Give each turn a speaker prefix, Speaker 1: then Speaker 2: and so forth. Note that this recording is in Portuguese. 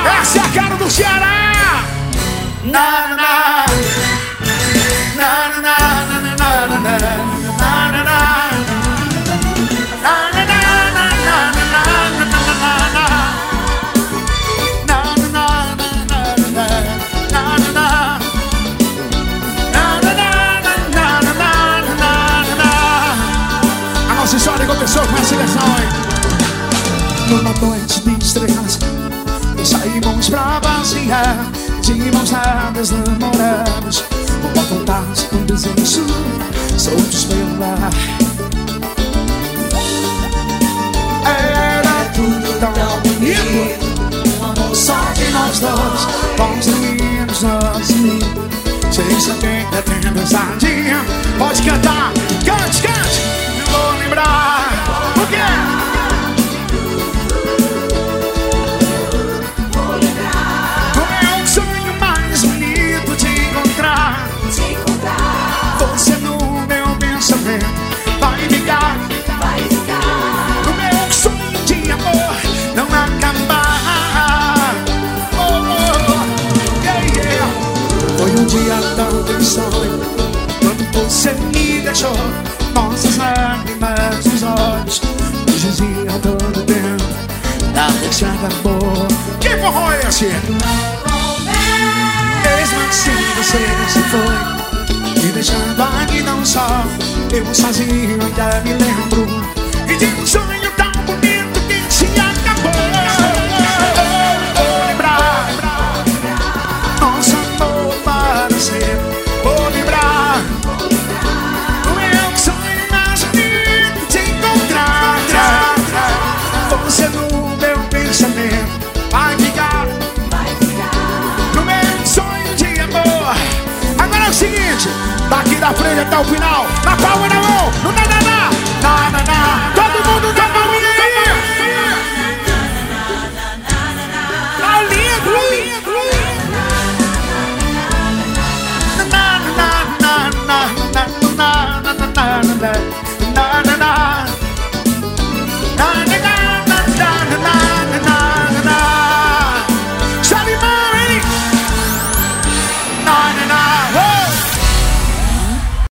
Speaker 1: Essa é a cara do Ceará. Na, na, na. Na, na, na, na, na, na, na, na, na. A nossa história começou com essa ligação, hein? Numa noite de estrelas, saímos pra passear, de mãos dadas, namorados, uma vontade, um desejo, soltos pelo ar. Era tudo tão bonito, um amor só de nós dois, bons meninos, nós amigos, sem saber que tem pesadinha. Pode cantar, cante, cante, eu vou lembrar. O quê? Você no meu pensamento vai ficar no meu sonho de amor não acabar. Oh, oh, yeah, yeah. Foi um dia tão tristonho quando você me deixou. Nossas lágrimas nos olhos nos diziam todo tempo: não deixa de amor. Que forró é esse? Mesmo assim você se foi, me deixando aqui não só, eu sozinho ainda me lembro, e de um sonho tão bonito que se acabou. Vou lembrar nosso amor para sempre. Vou lembrar o meu sonho mais bonito de encontrar. Você no meu pensamento vai ficar no meu sonho de amor. Agora é o seguinte, daqui da frente até o final, na palma